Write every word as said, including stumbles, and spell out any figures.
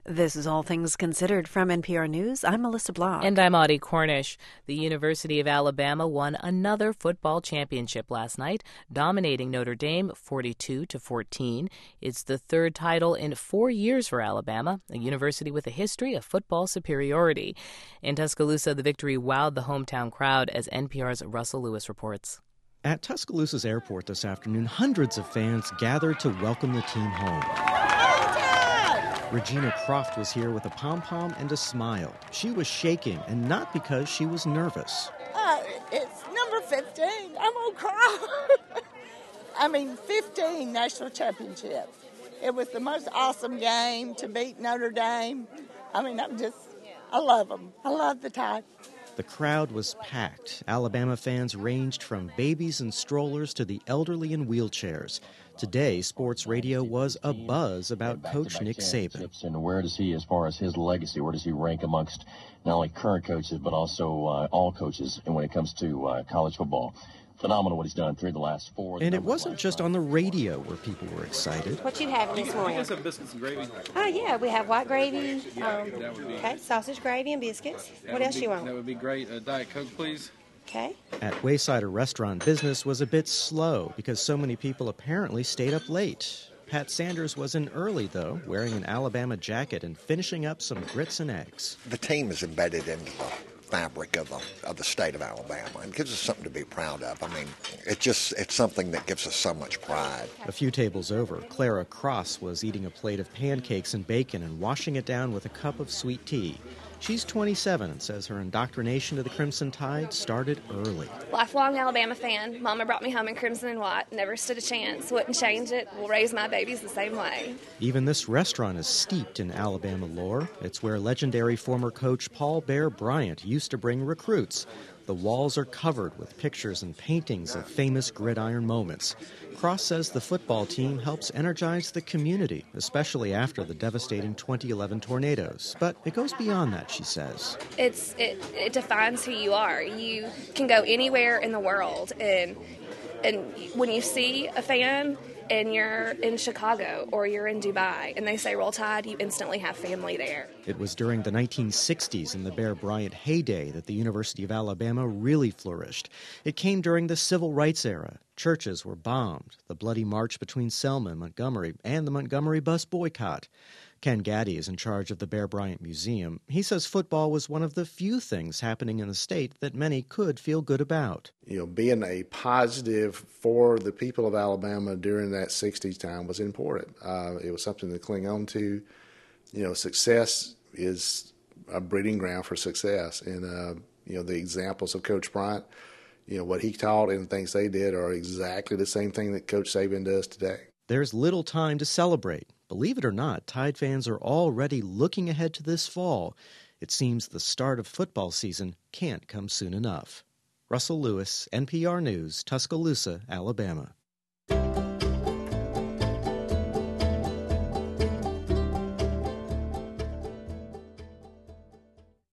This is All Things Considered from N P R News. I'm Melissa Block. And I'm Audie Cornish. The University of Alabama won another football championship last night, dominating Notre Dame forty-two to fourteen. It's the third title in four years for Alabama, a university with a history of football superiority. In Tuscaloosa, the victory wowed the hometown crowd, as N P R's Russell Lewis reports. At Tuscaloosa's airport this afternoon, hundreds of fans gathered to welcome the team home. Regina Croft was here with a pom-pom and a smile. She was shaking, and not because she was nervous. Uh, it's number fifteen. I'm going to cry. I mean, fifteen national championships. It was the most awesome game to beat Notre Dame. I mean, I'm just, I love them. I love the Tide. The crowd was packed. Alabama fans ranged from babies and strollers to the elderly in wheelchairs. Today, sports radio was abuzz about Coach Nick Saban. And where does he, as far as his legacy, where does he rank amongst not only current coaches, but also uh, all coaches, and when it comes to uh, college football? Phenomenal what he's done through the last four. And it wasn't just on the radio where people were excited. What you having this morning? You guys have biscuits and gravy? Oh, yeah, we have white gravy, um, okay, sausage gravy and biscuits. What else be, you want? That would be great. A Diet Coke, please. Okay. At Wayside, a restaurant business was a bit slow because so many people apparently stayed up late. Pat Sanders was in early, though, wearing an Alabama jacket and finishing up some grits and eggs. The team is embedded into the fabric of the, of the state of Alabama and gives us something to be proud of. I mean, it just it's something that gives us so much pride. A few tables over, Clara Cross was eating a plate of pancakes and bacon and washing it down with a cup of sweet tea. She's twenty-seven and says her indoctrination to the Crimson Tide started early. Lifelong Alabama fan. Mama brought me home in crimson and white. Never stood a chance. Wouldn't change it. Will raise my babies the same way. Even this restaurant is steeped in Alabama lore. It's where legendary former coach Paul Bear Bryant used to bring recruits. The walls are covered with pictures and paintings of famous gridiron moments. Cross says the football team helps energize the community, especially after the devastating twenty eleven tornadoes. But it goes beyond that, she says. It's it, it defines who you are. You can go anywhere in the world, and and when you see a fan and you're in Chicago or you're in Dubai and they say Roll Tide, you instantly have family there. It was during the nineteen sixties in the Bear Bryant heyday that the University of Alabama really flourished. It came during the Civil Rights era. Churches were bombed, the bloody march between Selma and Montgomery, and the Montgomery bus boycott. Ken Gaddy is in charge of the Bear Bryant Museum. He says football was one of the few things happening in the state that many could feel good about. You know, being a positive for the people of Alabama during that sixties time was important. Uh, it was something to cling on to. You know, success is a breeding ground for success. And, uh, you know, the examples of Coach Bryant, you know, what he taught and the things they did are exactly the same thing that Coach Saban does today. There's little time to celebrate. Believe it or not, Tide fans are already looking ahead to this fall. It seems the start of football season can't come soon enough. Russell Lewis, N P R News, Tuscaloosa, Alabama.